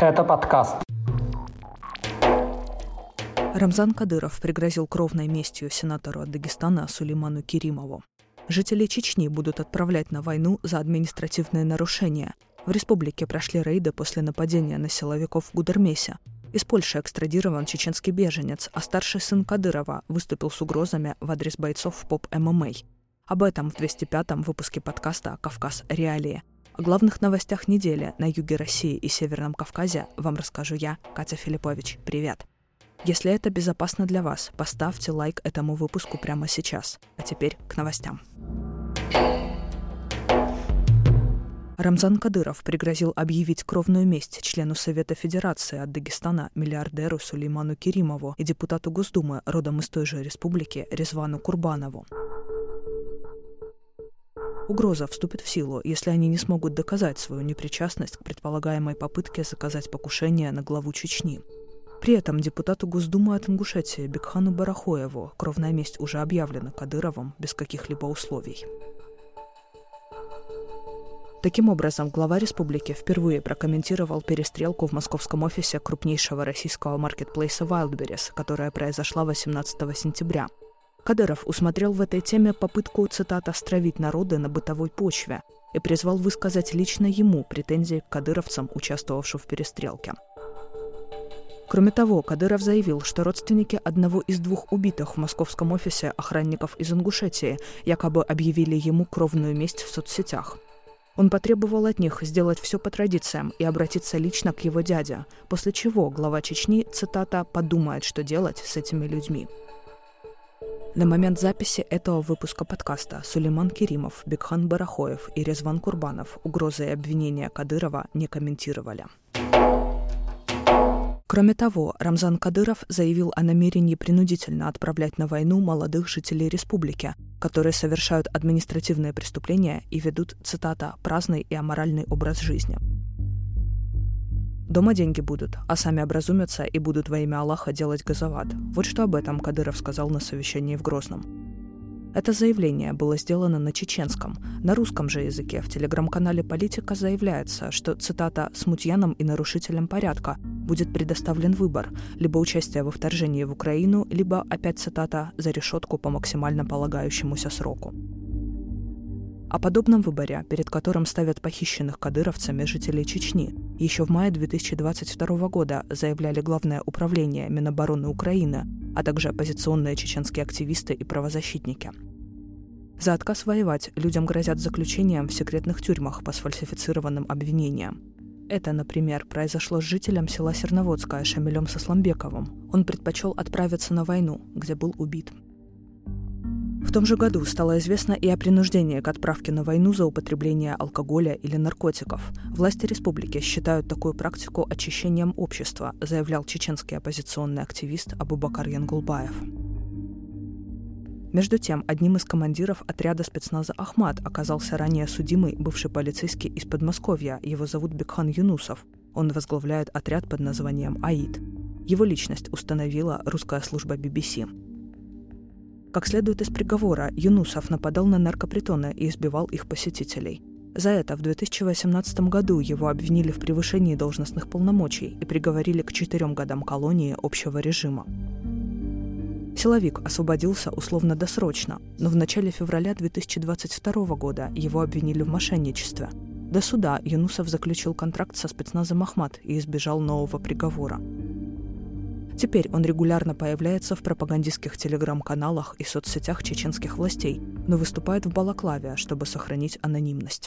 Это подкаст. Рамзан Кадыров пригрозил кровной местью сенатору от Дагестана Сулейману Керимову. Жители Чечни будут отправлять на войну за административные нарушения. В республике прошли рейды после нападения на силовиков в Гудермесе. Из Польши экстрадирован чеченский беженец, а старший сын Кадырова выступил с угрозами в адрес бойцов поп-ММА. Об этом в 205-м выпуске подкаста «Кавказ. Реалии». О главных новостях недели на юге России и Северном Кавказе вам расскажу я, Катя Филиппович. Привет! Если это безопасно для вас, поставьте лайк этому выпуску прямо сейчас. А теперь к новостям. Рамзан Кадыров пригрозил объявить кровную месть члену Совета Федерации от Дагестана миллиардеру Сулейману Керимову и депутату Госдумы родом из той же республики Резвану Курбанову. Угроза вступит в силу, если они не смогут доказать свою непричастность к предполагаемой попытке заказать покушение на главу Чечни. При этом депутату Госдумы от Ингушетии Бекхану Барахоеву кровная месть уже объявлена Кадыровым без каких-либо условий. Таким образом, глава республики впервые прокомментировал перестрелку в московском офисе крупнейшего российского маркетплейса Wildberries, которая произошла 18 сентября. Кадыров усмотрел в этой теме попытку, цитата, «стравить народы на бытовой почве» и призвал высказать лично ему претензии к кадыровцам, участвовавшим в перестрелке. Кроме того, Кадыров заявил, что родственники одного из двух убитых в московском офисе охранников из Ингушетии якобы объявили ему кровную месть в соцсетях. Он потребовал от них сделать все по традициям и обратиться лично к его дяде, после чего глава Чечни, цитата, «подумает, что делать с этими людьми». На момент записи этого выпуска подкаста Сулейман Керимов, Бекхан Барахоев и Резван Курбанов угрозы и обвинения Кадырова не комментировали. Кроме того, Рамзан Кадыров заявил о намерении принудительно отправлять на войну молодых жителей республики, которые совершают административные преступления и ведут, цитата, «праздный и аморальный образ жизни». Дома деньги будут, а сами образумятся и будут во имя Аллаха делать газоват. Вот что об этом Кадыров сказал на совещании в Грозном. Это заявление было сделано на чеченском. На русском же языке в телеграм-канале «Политика» заявляется, что, цитата, «смутьянам и нарушителям порядка будет предоставлен выбор, либо участие во вторжении в Украину, либо, опять цитата, «за решетку по максимально полагающемуся сроку». О подобном выборе, перед которым ставят похищенных кадыровцами жителей Чечни, еще в мае 2022 года заявляли Главное управление Минобороны Украины, а также оппозиционные чеченские активисты и правозащитники. За отказ воевать людям грозят заключением в секретных тюрьмах по сфальсифицированным обвинениям. Это, например, произошло с жителем села Серноводское Шамилем Сосламбековым. Он предпочел отправиться на войну, где был убит. В том же году стало известно и о принуждении к отправке на войну за употребление алкоголя или наркотиков. Власти республики считают такую практику очищением общества, заявлял чеченский оппозиционный активист Абубакар Янгулбаев. Между тем, одним из командиров отряда спецназа «Ахмат» оказался ранее судимый бывший полицейский из Подмосковья. Его зовут Бекхан Юнусов. Он возглавляет отряд под названием «Аид». Его личность установила русская служба BBC. Как следует из приговора, Юнусов нападал на наркопритоны и избивал их посетителей. За это в 2018 году его обвинили в превышении должностных полномочий и приговорили к 4 годам колонии общего режима. Силовик освободился условно-досрочно, но в начале февраля 2022 года его обвинили в мошенничестве. До суда Юнусов заключил контракт со спецназом «Ахмат» и избежал нового приговора. Теперь он регулярно появляется в пропагандистских телеграм-каналах и соцсетях чеченских властей, но выступает в балаклаве, чтобы сохранить анонимность.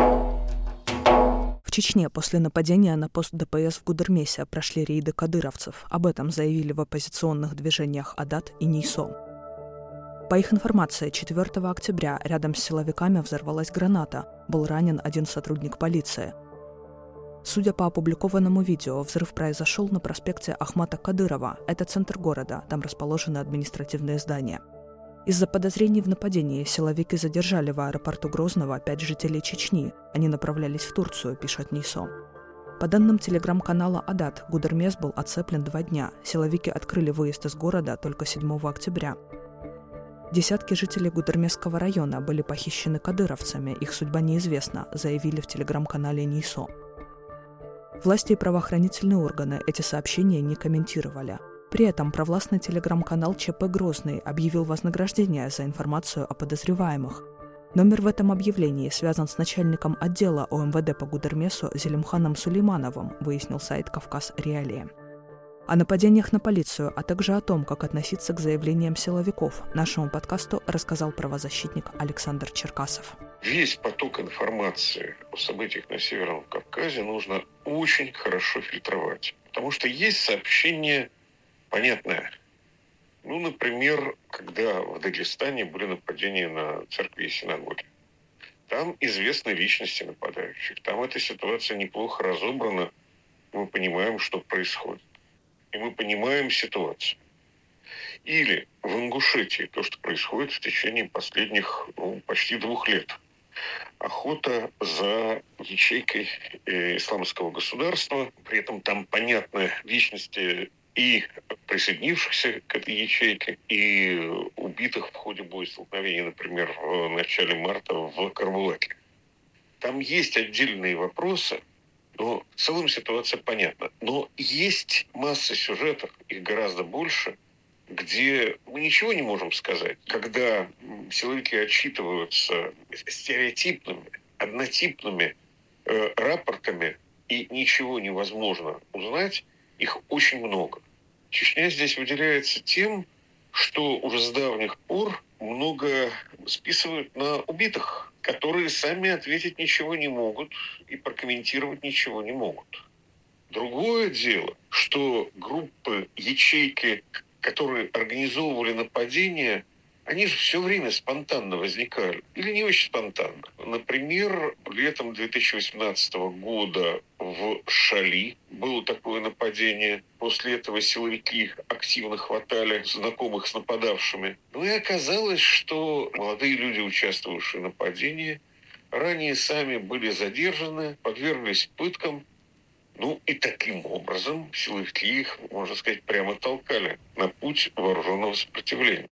В Чечне после нападения на пост ДПС в Гудермесе прошли рейды кадыровцев. Об этом заявили в оппозиционных движениях Адат и Нейсо. По их информации, 4 октября рядом с силовиками взорвалась граната. Был ранен один сотрудник полиции. Судя по опубликованному видео, взрыв произошел на проспекте Ахмата Кадырова. Это центр города, там расположены административные здания. Из-за подозрений в нападении силовики задержали в аэропорту Грозного 5 жителей Чечни. Они направлялись в Турцию, пишет Нейсо. По данным телеграм-канала «Адат», Гудермес был оцеплен 2 дня. Силовики открыли выезд из города только 7 октября. Десятки жителей Гудермесского района были похищены кадыровцами, их судьба неизвестна, заявили в телеграм-канале Нейсо. Власти и правоохранительные органы эти сообщения не комментировали. При этом провластный телеграм-канал ЧП «Грозный» объявил вознаграждение за информацию о подозреваемых. Номер в этом объявлении связан с начальником отдела ОМВД по Гудермесу Зелимханом Сулеймановым, выяснил сайт «Кавказ Реалии». О нападениях на полицию, а также о том, как относиться к заявлениям силовиков, нашему подкасту рассказал правозащитник Александр Черкасов. Весь поток информации о событиях на Северном Кавказе нужно очень хорошо фильтровать. Потому что есть сообщение понятное. Например, когда в Дагестане были нападения на церкви и синагоги. Там известны личности нападающих. Там эта ситуация неплохо разобрана. Мы понимаем, что происходит. И мы понимаем ситуацию. Или в Ингушетии то, что происходит в течение последних почти 2 лет. Охота за ячейкой исламского государства. При этом там понятны личности и присоединившихся к этой ячейке, и убитых в ходе боестолкновения, например, в начале марта в Карбулаке. Там есть отдельные вопросы, но в целом ситуация понятна. Но есть масса сюжетов, их гораздо больше, где мы ничего не можем сказать. Когда силовики отчитываются стереотипными, однотипными рапортами, и ничего невозможно узнать, их очень много. Чечня здесь выделяется тем, что уже с давних пор много списывают на убитых, которые сами ответить ничего не могут и прокомментировать ничего не могут. Другое дело, что группы, ячейки, которые организовывали нападения, они же все время спонтанно возникали. Или не очень спонтанно. Например, летом 2018 года в Шали было такое нападение. После этого силовики активно хватали знакомых с нападавшими. И оказалось, что молодые люди, участвовавшие в нападении, ранее сами были задержаны, подверглись пыткам. И таким образом силовики их, можно сказать, прямо толкали на путь вооруженного сопротивления.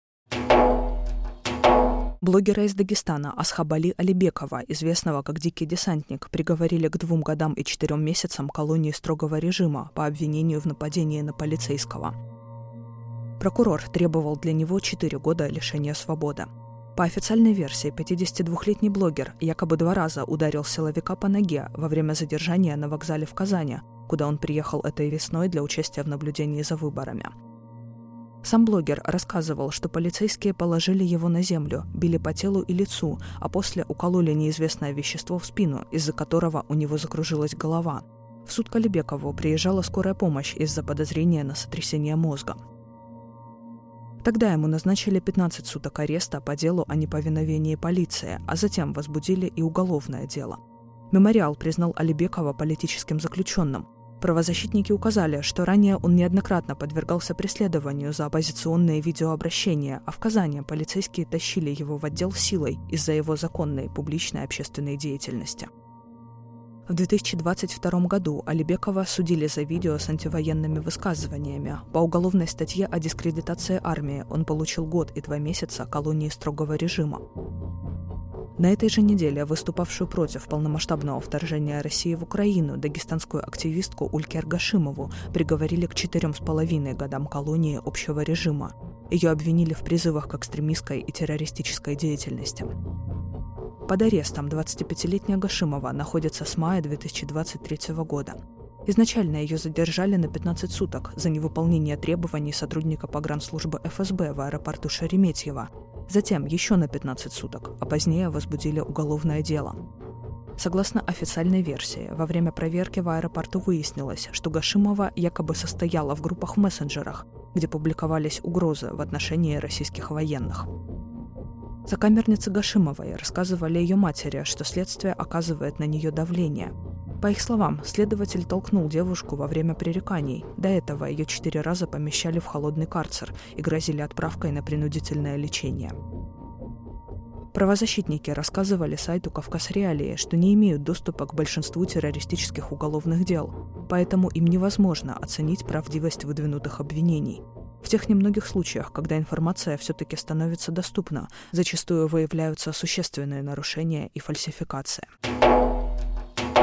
Блогера из Дагестана Асхабали Алибекова, известного как «Дикий десантник», приговорили к 2 годам и 4 месяцам колонии строгого режима по обвинению в нападении на полицейского. Прокурор требовал для него 4 года лишения свободы. По официальной версии, 52-летний блогер якобы 2 раза ударил силовика по ноге во время задержания на вокзале в Казани, куда он приехал этой весной для участия в наблюдении за выборами. Сам блогер рассказывал, что полицейские положили его на землю, били по телу и лицу, а после укололи неизвестное вещество в спину, из-за которого у него закружилась голова. В суд к Алибекову приезжала скорая помощь из-за подозрения на сотрясение мозга. Тогда ему назначили 15 суток ареста по делу о неповиновении полиции, а затем возбудили и уголовное дело. Мемориал признал Алибекова политическим заключенным. Правозащитники указали, что ранее он неоднократно подвергался преследованию за оппозиционные видеообращения, а в Казани полицейские тащили его в отдел силой из-за его законной публичной общественной деятельности. В 2022 году Алибекова судили за видео с антивоенными высказываниями. По уголовной статье о дискредитации армии он получил 1 год и 2 месяца колонии строгого режима. На этой же неделе выступавшую против полномасштабного вторжения России в Украину дагестанскую активистку Улькер Гашимову приговорили к 4,5 годам колонии общего режима. Ее обвинили в призывах к экстремистской и террористической деятельности. Под арестом 25-летняя Гашимова находится с мая 2023 года. Изначально ее задержали на 15 суток за невыполнение требований сотрудника погранслужбы ФСБ в аэропорту Шереметьево. Затем еще на 15 суток, а позднее возбудили уголовное дело. Согласно официальной версии, во время проверки в аэропорту выяснилось, что Гашимова якобы состояла в группах в мессенджерах, где публиковались угрозы в отношении российских военных. Сокамерницы Гашимовой рассказывали ее матери, что следствие оказывает на нее давление. По их словам, следователь толкнул девушку во время пререканий. До этого ее 4 раза помещали в холодный карцер и грозили отправкой на принудительное лечение. Правозащитники рассказывали сайту «Кавказ Реалии», что не имеют доступа к большинству террористических уголовных дел, поэтому им невозможно оценить правдивость выдвинутых обвинений. В тех немногих случаях, когда информация все-таки становится доступна, зачастую выявляются существенные нарушения и фальсификация.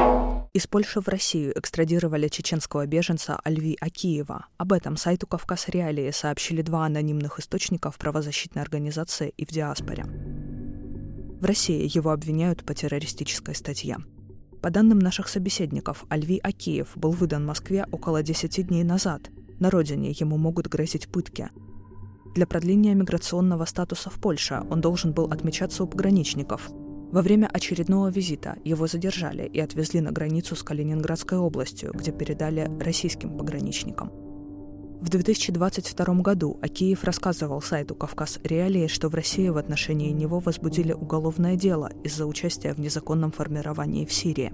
Из Польши в Россию экстрадировали чеченского беженца Альви Акиева. Об этом сайту «Кавказ Реалии» сообщили 2 анонимных источника в правозащитной организации и в диаспоре. В России его обвиняют по террористической статье. По данным наших собеседников, Альви Акиев был выдан Москве около 10 дней назад. На родине ему могут грозить пытки. Для продления миграционного статуса в Польше он должен был отмечаться у пограничников. Во время очередного визита его задержали и отвезли на границу с Калининградской областью, где передали российским пограничникам. В 2022 году Акиев рассказывал сайту «Кавказ Реалии», что в России в отношении него возбудили уголовное дело из-за участия в незаконном формировании в Сирии.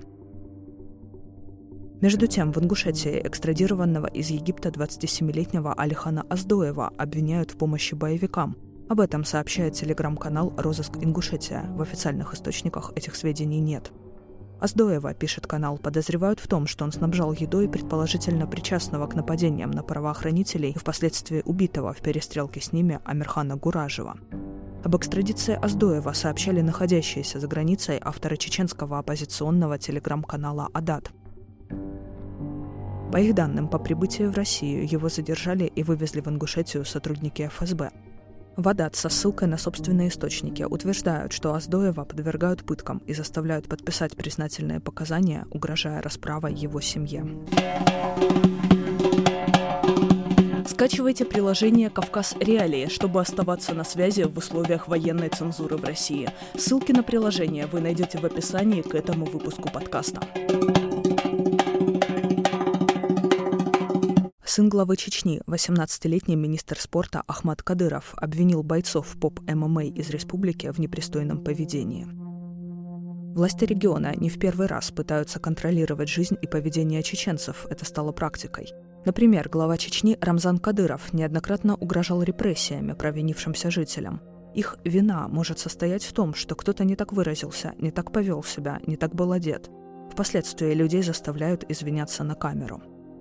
Между тем, в Ингушетии экстрадированного из Египта 27-летнего Алихана Аздоева обвиняют в помощи боевикам. Об этом сообщает телеграм-канал «Розыск Ингушетия». В официальных источниках этих сведений нет. Аздоева, пишет канал, подозревают в том, что он снабжал едой предположительно причастного к нападениям на правоохранителей и впоследствии убитого в перестрелке с ними Амирхана Гуражева. Об экстрадиции Аздоева сообщали находящиеся за границей авторы чеченского оппозиционного телеграм-канала «Адат». По их данным, по прибытии в Россию его задержали и вывезли в Ингушетию сотрудники ФСБ. В Адат со ссылкой на собственные источники утверждают, что Аздоева подвергают пыткам и заставляют подписать признательные показания, угрожая расправой его семье. Скачивайте приложение «Кавказ Реалии», чтобы оставаться на связи в условиях военной цензуры в России. Ссылки на приложение вы найдете в описании к этому выпуску подкаста. Сын главы Чечни, 18-летний министр спорта Ахмад Кадыров, обвинил бойцов поп-ММА из республики в непристойном поведении. Власти региона не в первый раз пытаются контролировать жизнь и поведение чеченцев, это стало практикой. Например, глава Чечни Рамзан Кадыров неоднократно угрожал репрессиями провинившимся жителям. Их вина может состоять в том, что кто-то не так выразился, не так повел себя, не так был одет. Впоследствии людей заставляют извиняться на камеру.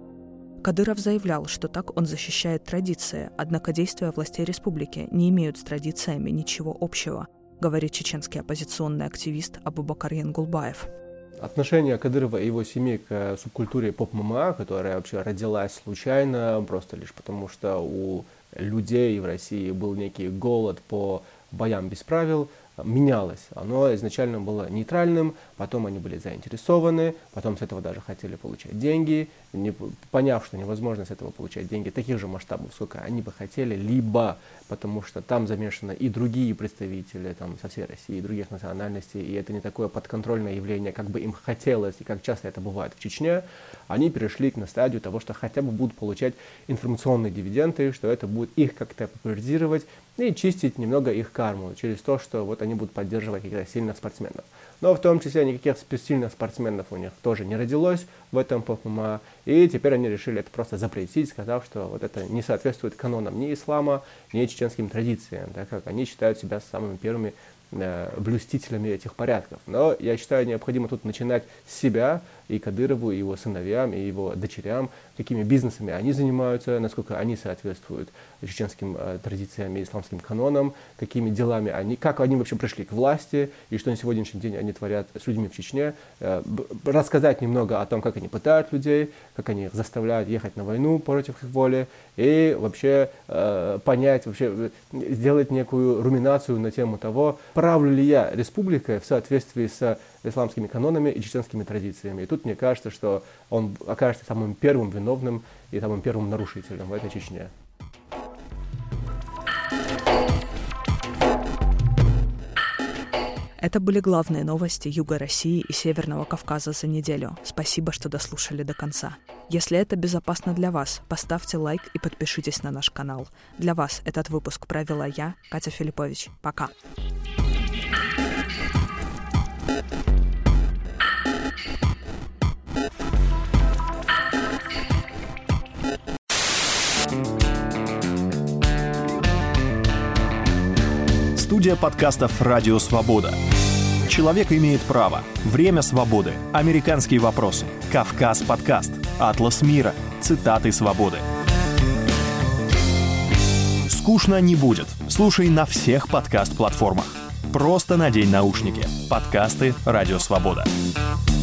Кадыров заявлял, что так он защищает традиции, однако действия властей республики не имеют с традициями ничего общего, говорит чеченский оппозиционный активист Абубакар Янгулбаев. Отношение Кадырова и его семьи к субкультуре поп-ММА, которая вообще родилась случайно, просто лишь потому, что у людей в России был некий голод по боям без правил, менялось. Оно изначально было нейтральным, потом они были заинтересованы, потом с этого даже хотели получать деньги, поняв, что невозможно с этого получать деньги таких же масштабов, сколько они бы хотели, либо потому что там замешаны и другие представители там, со всей России, и других национальностей, и это не такое подконтрольное явление, как бы им хотелось, и как часто это бывает в Чечне, они перешли на стадию того, что хотя бы будут получать информационные дивиденды, что это будет их как-то популяризировать и чистить немного их карму через то, что вот они будут поддерживать каких-то сильных спортсменов. Но в том числе никаких сильных спортсменов у них тоже не родилось в этом поп-ММА, и теперь они решили это просто запретить, сказав, что вот это не соответствует канонам ни ислама, ни чеченским традициям, так как они считают себя самыми первыми блюстителями этих порядков. Но я считаю, необходимо тут начинать с себя, и Кадырову, и его сыновьям, и его дочерям, какими бизнесами они занимаются, насколько они соответствуют чеченским традициям и исламским канонам, какими делами они, как они вообще пришли к власти, и что на сегодняшний день они творят с людьми в Чечне, рассказать немного о том, как они пытают людей, как они их заставляют ехать на войну против их воли, и вообще понять, вообще сделать некую руминацию на тему того, правлю ли я республикой в соответствии с исламскими канонами и чеченскими традициями. И тут мне кажется, что он окажется самым первым виновным и самым первым нарушителем в этой Чечне. Это были главные новости Юга России и Северного Кавказа за неделю. Спасибо, что дослушали до конца. Если это безопасно для вас, поставьте лайк и подпишитесь на наш канал. Для вас этот выпуск провела я, Катя Филиппович. Пока. Студия подкастов «Радио Свобода». Человек имеет право. Время свободы. Американские вопросы. Кавказ подкаст. Атлас мира. Цитаты свободы. Скучно не будет. Слушай на всех подкаст-платформах. Просто надень наушники. Подкасты «Радио Свобода».